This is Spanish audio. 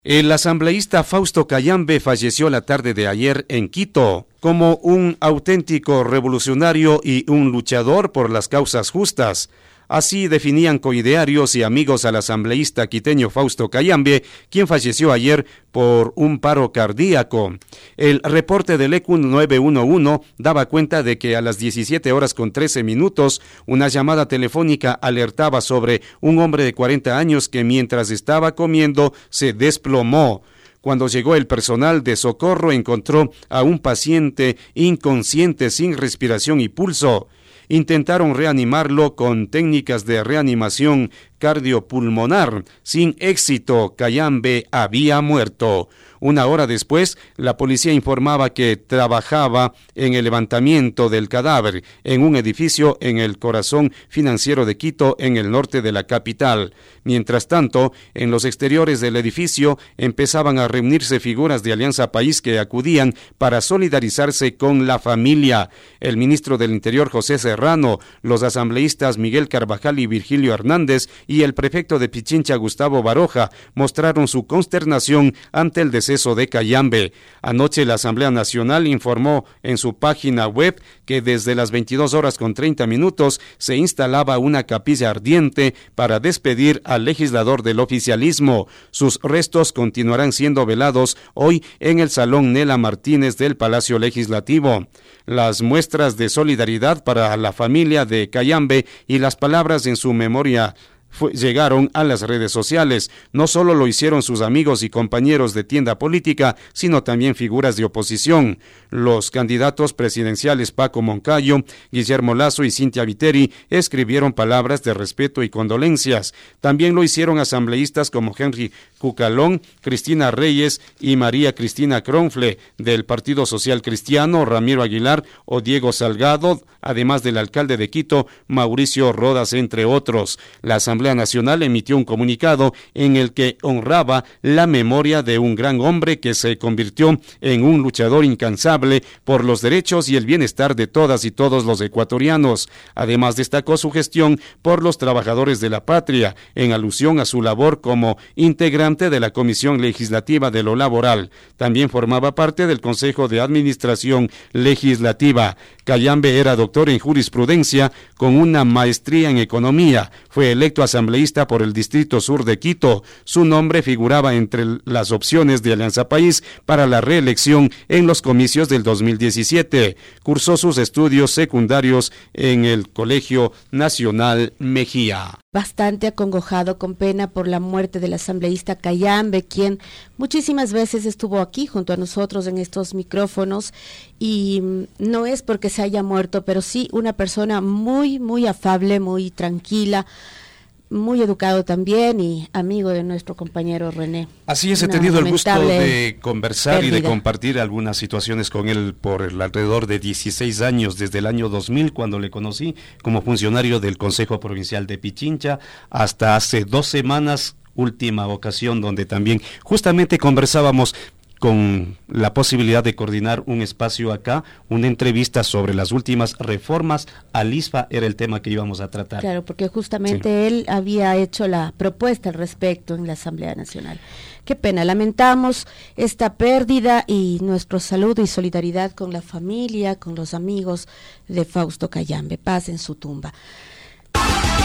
El asambleísta Fausto Cayambe falleció la tarde de ayer en Quito. Como un auténtico revolucionario y un luchador por las causas justas. Así definían coidearios y amigos al asambleísta quiteño Fausto Cayambe, quien falleció ayer por un paro cardíaco. El reporte del ECU 911 daba cuenta de que a las 17:13 una llamada telefónica alertaba sobre un hombre de 40 años que mientras estaba comiendo se desplomó. Cuando llegó el personal de socorro encontró a un paciente inconsciente sin respiración y pulso. Intentaron reanimarlo con técnicas de reanimación cardiopulmonar. Sin éxito, Cayambe había muerto. Una hora después, la policía informaba que trabajaba en el levantamiento del cadáver en un edificio en el corazón financiero de Quito, en el norte de la capital. Mientras tanto, en los exteriores del edificio empezaban a reunirse figuras de Alianza País que acudían para solidarizarse con la familia. El ministro del Interior, José Serrano, los asambleístas Miguel Carvajal y Virgilio Hernández y el prefecto de Pichincha, Gustavo Baroja, mostraron su consternación ante el deceso de Cayambe. Anoche la Asamblea Nacional informó en su página web que desde las 22:30 se instalaba una capilla ardiente para despedir al legislador del oficialismo. Sus restos continuarán siendo velados hoy en el Salón Nela Martínez del Palacio Legislativo. Las muestras de solidaridad para la familia de Cayambe y las palabras en su memoria llegaron a las redes sociales. No solo lo hicieron sus amigos y compañeros de tienda política, sino también figuras de oposición. Los candidatos presidenciales Paco Moncayo, Guillermo Lasso y Cintia Viteri escribieron palabras de respeto y condolencias. También lo hicieron asambleístas como Henry Cucalón, Cristina Reyes y María Cristina Cronfle del Partido Social Cristiano, Ramiro Aguilar o Diego Salgado, además del alcalde de Quito, Mauricio Rodas, entre otros. La Asamblea Nacional emitió un comunicado en el que honraba la memoria de un gran hombre que se convirtió en un luchador incansable por los derechos y el bienestar de todas y todos los ecuatorianos. Además, destacó su gestión por los trabajadores de la patria, en alusión a su labor como integrante de la Comisión Legislativa de lo Laboral. También formaba parte del Consejo de Administración Legislativa. Cayambe era doctor en jurisprudencia con una maestría en economía. Fue electo asambleísta por el Distrito Sur de Quito. Su nombre figuraba entre las opciones de Alianza País para la reelección en los comicios del 2017. Cursó sus estudios secundarios en el Colegio Nacional Mejía. Bastante acongojado, con pena por la muerte del asambleísta Cayambe, quien muchísimas veces estuvo aquí junto a nosotros en estos micrófonos, y no es porque se haya muerto, pero sí una persona muy, muy afable, muy tranquila, muy educado también y amigo de nuestro compañero René. Así es, he tenido el gusto de conversar y de compartir algunas situaciones con él por alrededor de 16 años, desde el año 2000, cuando le conocí como funcionario del Consejo Provincial de Pichincha, hasta hace 2 semanas, última ocasión donde también justamente conversábamos con la posibilidad de coordinar un espacio acá, una entrevista sobre las últimas reformas al ISFA, era el tema que íbamos a tratar. Claro, porque justamente él había hecho la propuesta al respecto en la Asamblea Nacional. Qué pena, lamentamos esta pérdida y nuestro saludo y solidaridad con la familia, con los amigos de Fausto Cayambe. Paz en su tumba.